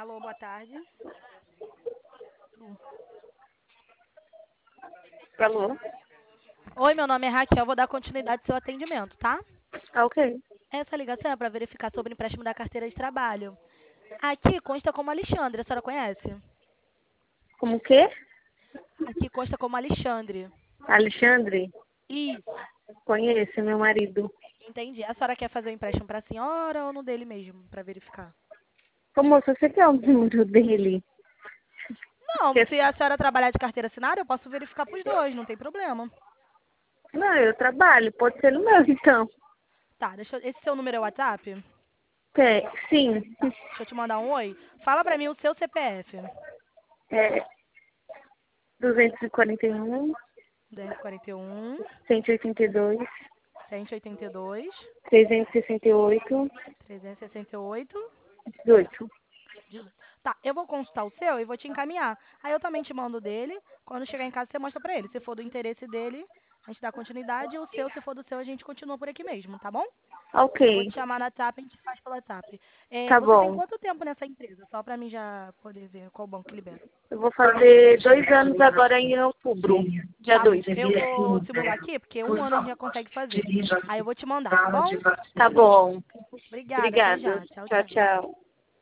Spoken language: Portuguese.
Alô, boa tarde. Alô? Oi, meu nome é Raquel, vou dar continuidade ao seu atendimento, tá? Ah, ok. Essa ligação é para verificar sobre o empréstimo da carteira de trabalho. Aqui consta como Alexandre, a senhora conhece? Como o quê? Aqui consta como Alexandre. Alexandre? Isso, Conheço, meu marido. entendi. A senhora quer fazer o empréstimo para a senhora ou no dele mesmo, para verificar? Ô, moça, você quer o número dele? Não, Quer- se a senhora trabalhar de carteira assinada, eu posso verificar para os dois, não tem problema. Não, eu trabalho. Pode ser no meu, então. Tá, esse seu número é o WhatsApp? Sim. Tá, deixa eu te mandar um oi. Fala para mim o seu CPF. É 241, 241, 182, 182, 368, 368, 18. 18. Tá, eu vou consultar o seu e vou te encaminhar. Aí eu também te mando o dele. Quando chegar em casa, você mostra pra ele. Se for do interesse dele, a gente dá continuidade. E o seu, se for do seu, a gente continua por aqui mesmo, tá bom? Ok, Eu vou te chamar no WhatsApp, a gente faz pelo WhatsApp. tá Você tem bom. quanto tempo nessa empresa? Só pra mim já poder ver qual banco que libera. Eu vou fazer 2 anos agora em outubro. Dia Tá 2. bom. Eu vou simular aqui, porque um ano a gente já consegue fazer. Aí eu vou te mandar, tá bom? Tá bom. Obrigada, até Obrigada. já. Tchau, Tchau, tchau. tchau.